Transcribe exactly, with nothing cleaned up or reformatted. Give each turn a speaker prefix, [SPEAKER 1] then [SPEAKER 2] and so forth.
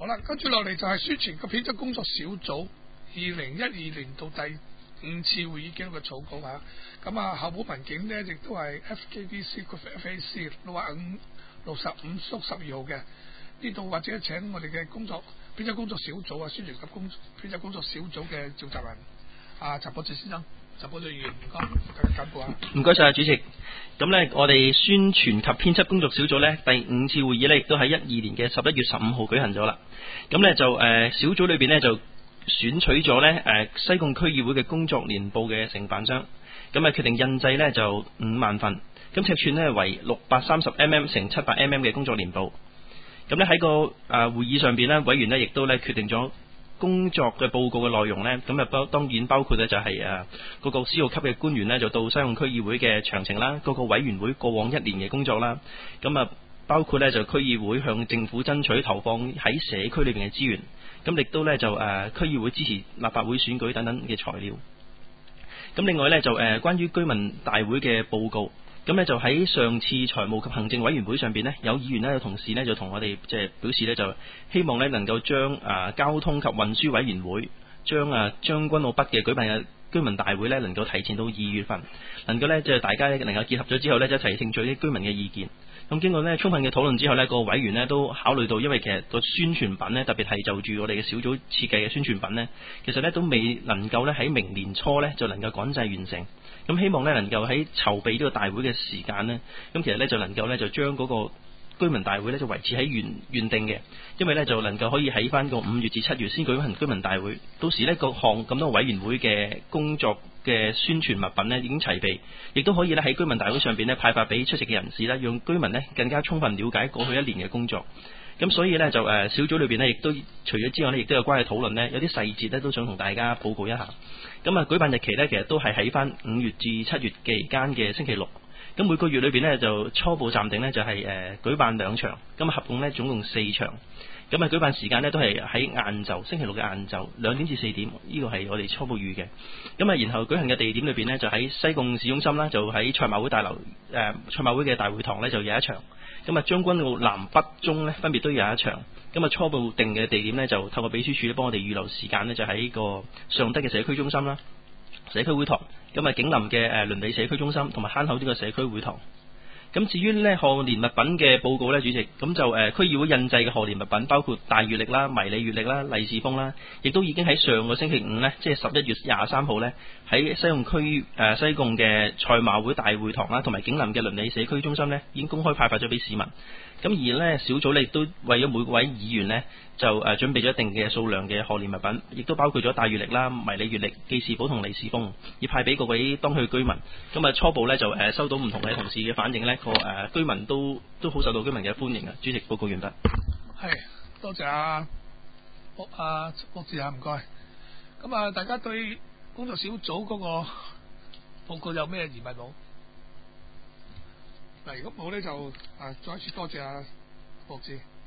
[SPEAKER 1] 啦，跟住落嚟就係宣傳及編輯工作小組二零一二年度第五次會議記錄嘅草稿嚇。咁啊，校本文件呢亦都係 F K D C F A C 六啊五六十五縮十二號嘅。呢度或者請我哋嘅工作編輯工作小組啊，宣傳及工編輯工作小組嘅召集人啊，陳博志先生。陳博士議員，唔該，繼續簡報啊！
[SPEAKER 2] 唔該晒主席。咁呢，我哋宣傳及編輯工作小組呢，第五次會議呢，亦都喺一二年嘅十一月十五號舉行咗啦。咁呢，就誒、呃、小組裏邊呢，就選取咗呢誒、呃、西貢區議會嘅工作年報嘅承辦商，咁啊決定印製呢就五萬份，咁尺寸呢為六百三十 mm 乘七百 mm 嘅工作年報。咁呢，喺個誒、呃、會議上邊呢，委員呢亦都呢決定咗工作嘅報告嘅內容呢，咁啊包當然包括呢就係誒嗰個司號級嘅官員呢，就到西貢區議會嘅詳情啦，嗰個委員會過往一年嘅工作啦，咁啊包括呢就區議會向政府爭取投放喺社區裏邊嘅資源，咁亦都呢就誒區議會支持立法會選舉等等嘅材料。咁另外呢，就誒關於居民大會嘅報告。咁呢就喺上次財務及行政委員會上邊呢，有議員呢，有同事呢，就同我哋即係表示呢，就希望呢能夠將啊交通及運輸委員會將啊將軍澳北嘅舉辦嘅居民大會呢，能夠提前到二月份，能夠呢，即係大家能夠結合咗之後呢，一齊聽取啲居民嘅意見。咁經過呢充分嘅討論之後呢，個委員呢都考慮到，因為其實個宣傳品呢，特別係就住我哋嘅小組設計嘅宣傳品呢，其實呢都未能夠呢喺明年初呢就能夠趕製完成。咁希望呢能夠喺籌備呢個大會嘅時間呢，咁其實呢就能夠呢就將嗰個居民大會呢就維持喺原原定嘅，因為呢就能夠可以喺翻個五月至七月先舉行居民大會，到時呢各項咁多委員會嘅工作嘅宣傳物品呢已經齊備，亦都可以呢喺居民大會上邊呢派發俾出席嘅人士呢，讓居民呢更加充分了解過去一年嘅工作。咁所以呢，就誒小組裏邊呢亦都除咗之外呢，亦都有關係討論呢，有啲細節呢都想同大家報告一下。咁啊，舉辦日期呢，其實都係喺翻五月至七月期間嘅星期六。咁每個月裏邊呢，就初步暫定呢，就係誒舉辦兩場，咁合共呢，總共四場。咁啊，舉辦時間呢，都係喺晏晝，星期六嘅晏晝兩點至四點，呢個係我哋初步預嘅。咁啊，然後舉行嘅地點裏邊呢，就喺西貢市中心啦，就喺賽馬會大樓誒賽馬會嘅大會堂呢，就有一場。咁啊，將軍澳南北中呢，分別都有一場。咁啊，初步定嘅地點呢，就透過秘書處咧幫我哋預留時間呢，就喺個尚德嘅社區中心啦、社區會堂。咁啊，景林嘅誒鄰里社區中心同埋坑口呢個社區會堂。咁至於呢賀年物品嘅報告呢，主席，咁就誒區議會印製嘅賀年物品包括大月曆啦、迷你月曆啦、利是封啦，亦都已經喺上個星期五呢，即係十一月廿三號呢，喺西貢區誒西貢嘅賽馬會大會堂啦，同埋景林嘅鄰里社區中心呢，已經公開派發咗俾市民。咁而呢小組呢亦都為咗每位議員呢，就誒準備咗一定嘅數量嘅賀年物品，亦都包括咗大月曆啦、迷你月曆、記事簿同利是封，而派俾各位當區居民。咁啊初步呢，就誒收到唔同嘅同事嘅反應呢，個誒居民都都好受到居民嘅歡迎啊！主席報告完畢。
[SPEAKER 1] 係，多謝啊，博啊博士啊，唔該。咁啊，大家對工作小組嗰個報告有咩疑問冇？嗱，如果冇咧就啊，再一次多謝啊博士。